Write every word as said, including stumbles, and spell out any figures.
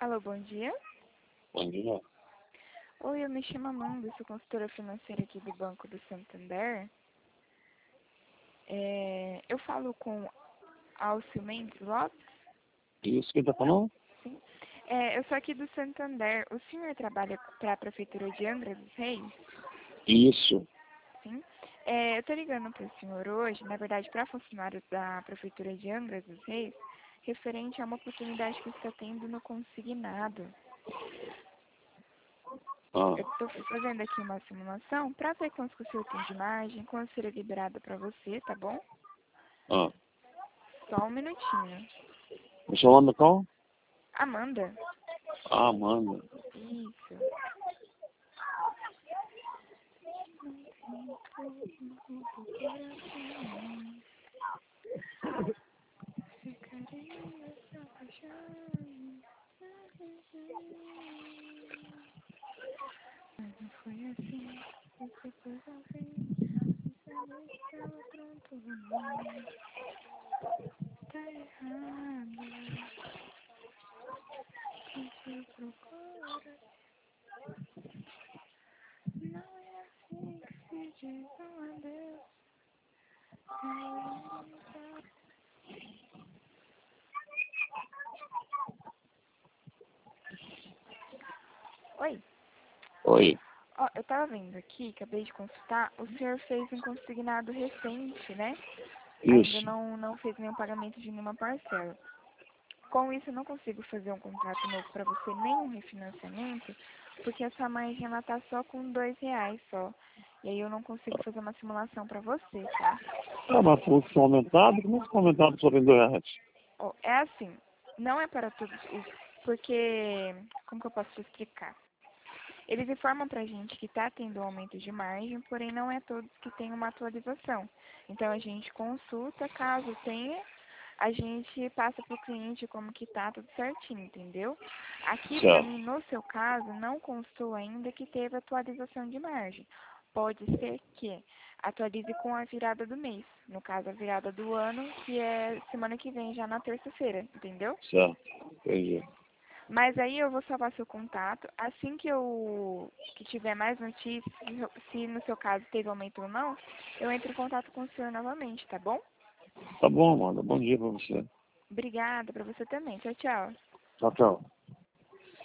Alô, bom dia. Bom dia. Oi, eu me chamo Amanda, sou consultora financeira aqui do Banco do Santander. É, eu falo com Alcio Mendes Lopes? Isso que tá falando? Sim. É, eu sou aqui do Santander. O senhor trabalha para a Prefeitura de Angra dos Reis? Isso. Sim. É, eu estou ligando para o senhor hoje, na verdade, para funcionários da Prefeitura de Angra dos Reis, referente a uma oportunidade que está tendo no consignado. Ah, Eu estou fazendo aqui uma simulação para ver quantos que o senhor tem de margem, quanto seria liberado para você, tá bom? ah. Só um minutinho. O seu nome é qual? Amanda? Ah, mano. Isso. Ficaria se apaixonando. Mas não foi assim. E depois ao fim, saber que estava pronto. Tá errado. Quem te procura. Não é assim que se diz um adeus. Oi. Oi. Ó, eu tava vendo aqui, acabei de consultar, o senhor fez um consignado recente, né? Ainda Isso. não, não fez nenhum pagamento de nenhuma parcela. Com isso, eu não consigo fazer um contrato novo para você, nem um refinanciamento, porque a sua margem ela tá só com dois reais só. E aí eu não consigo fazer uma simulação para você, tá? Ah, mas foi que foi aumentado? Como é que foi aumentado só em dois reais? Ó, é assim, não é para todos os... Porque, como que eu posso te explicar? Eles informam para a gente que está tendo um aumento de margem, porém não é todos que têm uma atualização. Então a gente consulta, caso tenha, a gente passa para o cliente como que está tudo certinho, entendeu? Aqui para Certo. mim, no seu caso, não constou ainda que teve atualização de margem. Pode ser que atualize com a virada do mês, no caso a virada do ano, que é semana que vem, já na terça-feira, entendeu? Certo. Entendi. Mas aí eu vou salvar seu contato. Assim que eu que tiver mais notícias, se se no seu caso teve aumento ou não, eu entro em contato com o senhor novamente, tá bom? Tá bom, Amanda. Bom dia pra você. Obrigada, pra você também. Tchau, tchau. Tchau, tchau.